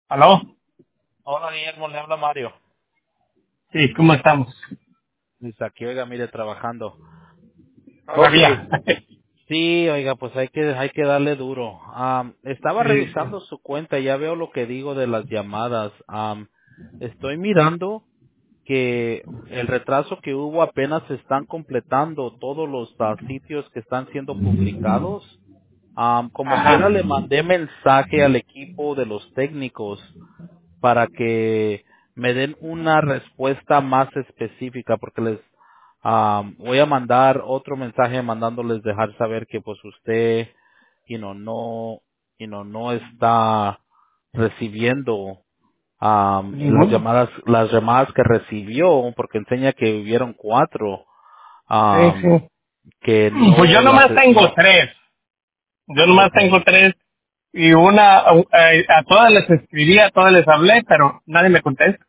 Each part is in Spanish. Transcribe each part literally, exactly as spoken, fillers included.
¿Aló? Hola, Guillermo, le habla Mario. Sí, ¿cómo estamos? Dice aquí, oiga, mire, trabajando. Ok, Todavía. sí, oiga, pues hay que hay que darle duro. Am, estaba Sí, sí. revisando su cuenta, ya veo lo que digo de las llamadas. Am, estoy mirando que el retraso que hubo apenas se están completando todos los ah, sitios que están siendo publicados. Am, como quiera, Ajá. le mandé mensaje al equipo de los técnicos para que me den una respuesta más específica porque les am, voy a mandar otro mensaje mandándoles dejar saber que pues usted you know, no you know, no está recibiendo am, las Ninguno. llamadas las llamadas que recibió porque enseña que hubieron cuatro Sí, am, sí. que Pues yo no las nomás tengo no tres. Yo nomás tengo okay tres. Y una, eh, a todas les escribí, a todas les hablé, pero nadie me contesta.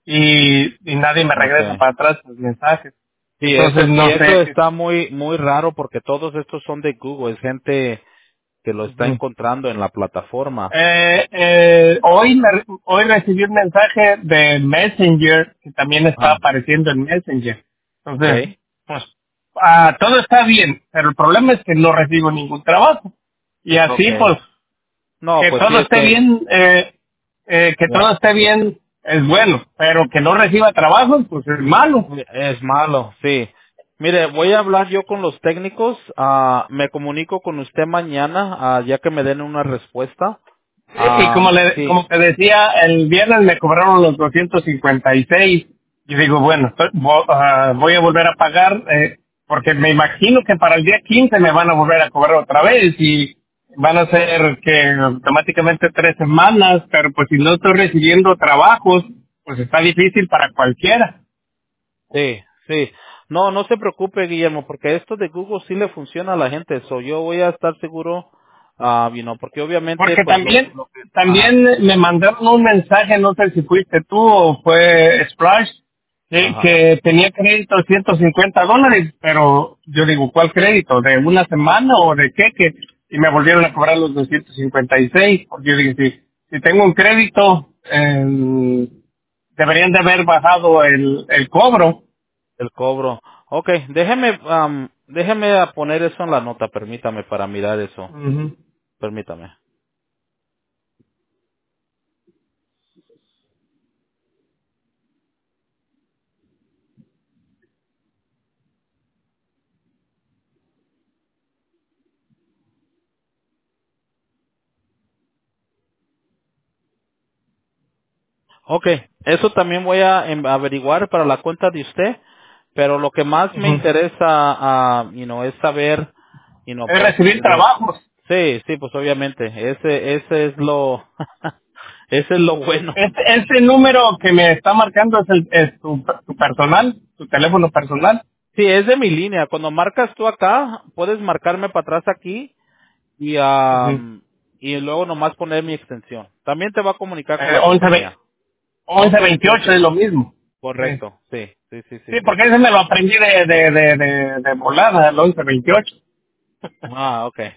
Y, y nadie me regresa okay para atrás los mensajes. sí Entonces eso y no eso sé si... está muy muy raro porque todos estos son de Google, es gente que lo está Ujú. encontrando en la plataforma. Eh, eh, hoy, me, hoy recibí un mensaje de Messenger que también está Ah, apareciendo en Messenger. Entonces, okay. pues, ah, todo está bien, pero el problema es que no recibo ningún trabajo. Y así, Okay. pues, No, que pues sí todo es esté que bien, eh, eh, que todo ya esté bien es bueno, pero que no reciba trabajo, pues es malo. es malo, sí. Mire, voy a hablar yo con los técnicos, ah, me comunico con usted mañana, ah, ya que me den una respuesta. Y Ah, como le, sí, como te decía, el viernes me cobraron los doscientos cincuenta y seis. Yo digo, bueno, estoy- vo- ah, voy a volver a pagar, eh, porque me imagino que para el día quince me van a volver a cobrar otra vez y van a ser que automáticamente tres semanas, pero pues si no estoy recibiendo trabajos, pues está difícil para cualquiera. sí, sí. No, no se preocupe, Guillermo, porque esto de Google sí le funciona a la gente, so yo voy a estar seguro, ah, you know, porque obviamente, Porque pues lo, también, lo que, ajá, también me mandaron un mensaje, no sé si fuiste tú o fue Splash, que, ajá. que tenía crédito de ciento cincuenta dólares, pero yo digo, ¿cuál crédito? ¿De una semana o de qué? Que, y me volvieron a cobrar los doscientos cincuenta y seis, porque yo dije, si, si tengo un crédito, eh, deberían de haber bajado el, el cobro. El cobro. Okay, déjeme, am, déjeme a poner eso en la nota, permítame para mirar eso. Ujú. Permítame. Okay, eso también voy a em, averiguar para la cuenta de usted, pero lo que más me Ujú. interesa, ah, you know, es saber, you know, Es pues, recibir de, trabajos. sí, sí, pues obviamente, ese, ese es lo, ese es lo bueno. Este, este número que me está marcando es, el, es tu, tu personal, tu teléfono personal. Sí, es de mi línea. Cuando marcas tú acá, puedes marcarme para atrás aquí y, Ujú. am, y luego nomás poner mi extensión. También te va a comunicar con Eh, la once, ve- compañía. once once veintiocho es veintiocho. lo mismo. Sí, Correcto. Sí, sí, sí, sí, sí, sí. porque ese me lo aprendí de, de, de, de, de volada, el once veintiocho. Ah, okay.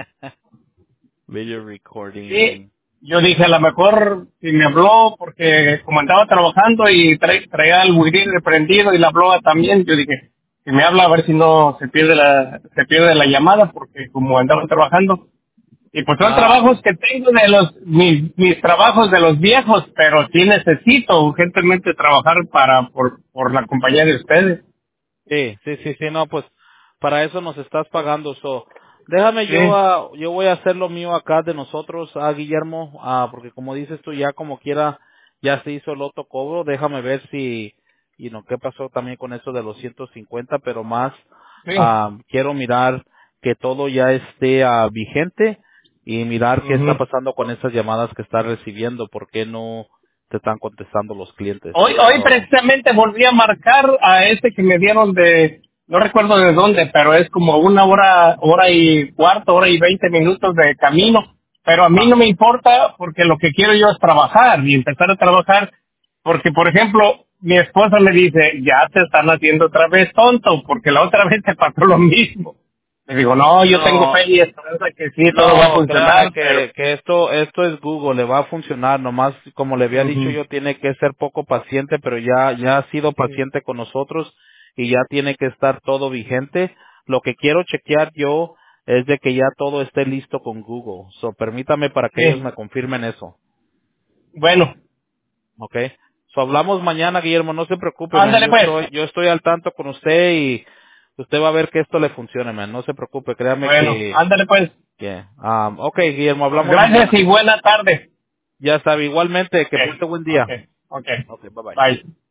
Video Sí, recording. yo dije, a lo mejor si me habló, porque como andaba trabajando y tra- traía el wirir prendido y la habló también, yo dije, si me habla a ver si no se pierde la, se pierde la llamada, porque como andaba trabajando. Y pues son Ah, trabajos que tengo de los, mis, mis trabajos de los viejos, pero sí necesito urgentemente trabajar para, por, por la compañía de ustedes. sí, sí, sí, sí, no, pues para eso nos estás pagando. So, déjame yo, Sí, ah, yo voy a hacer lo mío acá de nosotros, a Guillermo, ah, porque como dices tú, ya como quiera, ya se hizo el otro cobro. Déjame ver si, y no, qué pasó también con eso de los ciento cincuenta, pero más, sí. ah, quiero mirar que todo ya esté ah, vigente y mirar qué está Ujú. pasando con esas llamadas que estás recibiendo, por qué no te están contestando los clientes. Hoy, hoy So, precisamente volví a marcar a este que me dieron de, no recuerdo de dónde, pero es como una hora, hora y cuarto, hora y veinte minutos de camino. Pero a mí no ah, me importa porque lo que quiero yo es trabajar y empezar a trabajar. Porque, por ejemplo, mi esposa me dice, ya te están haciendo otra vez tonto, porque la otra vez te pasó lo mismo. Le digo, no, yo tengo No, fe y esperanza que sí, todo va a no, créame funcionar, pero... que, que esto, esto es Google, le va a funcionar, nomás como le había dicho Ujú. yo, tiene que ser poco paciente, pero ya, ya ha sido Sí. paciente con nosotros y ya tiene que estar todo vigente. Lo que quiero chequear yo es de que ya todo esté listo con Google. So, permítame para que ellos me Sí. confirmen eso, Bueno, ¿ok? So, hablamos mañana, Guillermo, no se preocupe, man. ándale Yo pues. estoy, yo estoy al tanto con usted y usted va a ver que esto le funcione, man. No se preocupe, créame Bueno, que, ándale pues. que, um, ok, Guillermo, hablamos Gracias mañana. y buena tarde. Ya sabe, igualmente, Ok, que pase buen día. ok, ok. Ok, bye bye. Bye.